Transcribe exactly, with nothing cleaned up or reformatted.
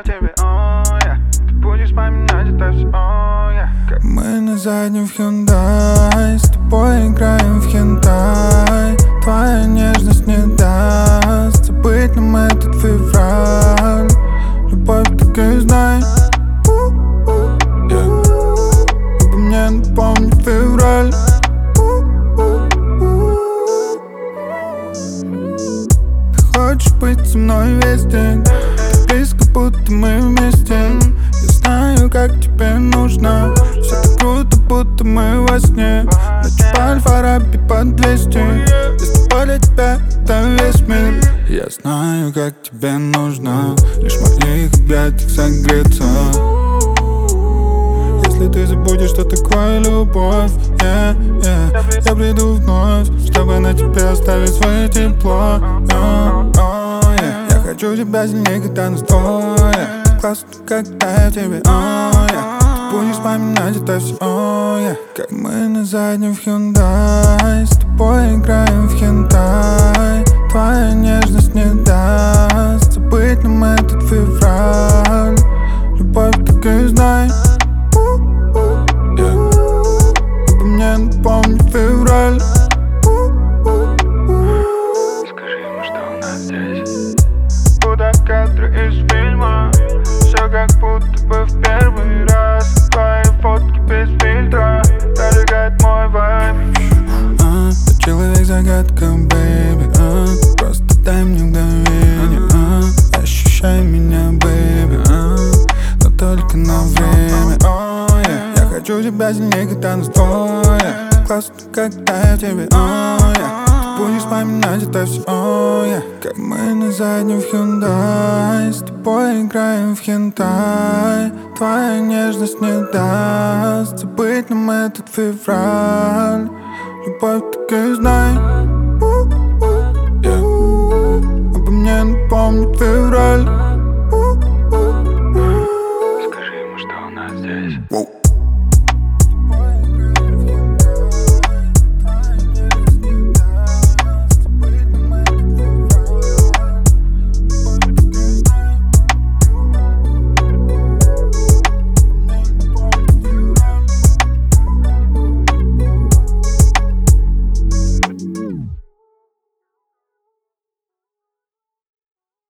тебе, о, я. Ты будешь вспоминать это все, о, я. Мы на заднем в Hyundai, с тобой играем в хентай. Твоя нежность не даст забыть нам этот февраль. Любовь такая, знай, yeah. Обо мне напомнит февраль. Ты хочешь быть со мной весь день, так близко, будто мы вместе. Я знаю, как тебе нужно, все так круто, будто мы во сне. Ночь в Аль-Фараби под двести, я с тобой для тебя, это весь мир. Я знаю, как тебе нужно лишь в моих объятиях согреться. Если ты забудешь, что такое любовь, yeah, yeah, я приду вновь, чтобы на тебе оставить свое тепло, yeah, oh, yeah. Я хочу тебя сильнее, когда нас двое. Классно, когда я в тебе, oh, yeah. Ты будешь вспоминать это все, oh, yeah. Как мы на заднем в Hyundai, с тобой играем в хентай. Твоя нежность не даст забыть нам этот февраль. Любовь такая, знай, мне напомнит февраль. Скажи ему, что у нас здесь будто кадры из фильма. Все как будто бы в первый раз. Твои фотки без фильтра прожигает мой вайб. а, Ты человек-загадка, бэйби, а, просто дай мне мгновение, а, ощущай меня, бэйби, а, но только на время, oh, yeah. Я хочу тебя сильнее, когда нас двое. Классно, когда я в тебе, oh, yeah. Ты будешь вспоминать это все, oh, yeah. Как мы на заднем в Hyundai, с тобой играем в хентай. Твоя нежность не даст забыть нам этот февраль. Любовь такая, знай, yeah. Обо мне напомнит февраль. Скажи ему, что у нас здесь Whoa.